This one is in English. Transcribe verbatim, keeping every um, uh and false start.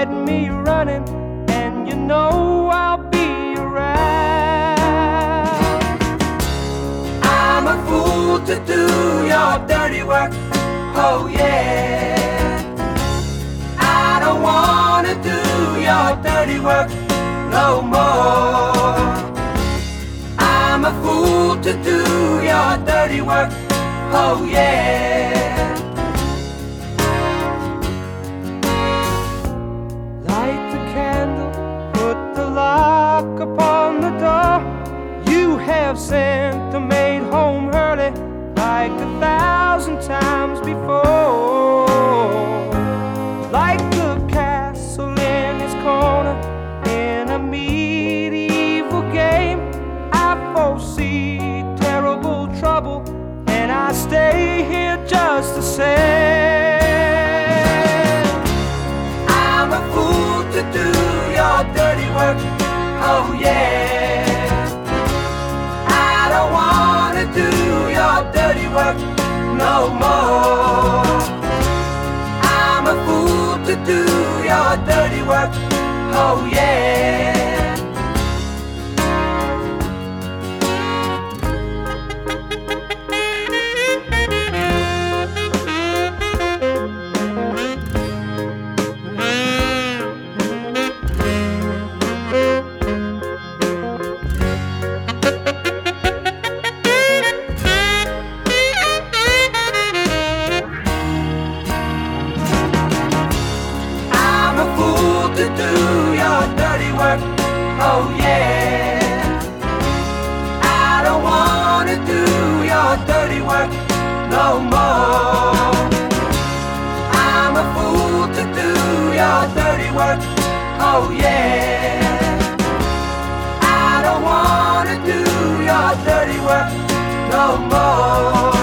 set me running, and you know I'll be around. I'm a fool to do your dirty work, oh yeah. I don't wanna do your dirty work no more. I'm a fool to do your dirty work, oh yeah. Light the candle, put the lock upon the door. You have sent the maid home early like a thousand times before. Like the castle in its corner in a medieval game, I foresee terrible trouble, and I stay here just the same. I'm a fool to do your dirty work, oh yeah. I don't wanna do your dirty work no more. I'm a fool to do your dirty work, oh yeah. To do your dirty work, oh yeah. I don't wanna do your dirty work no more. I'm a fool to do your dirty work, oh yeah. I don't wanna do your dirty work no more.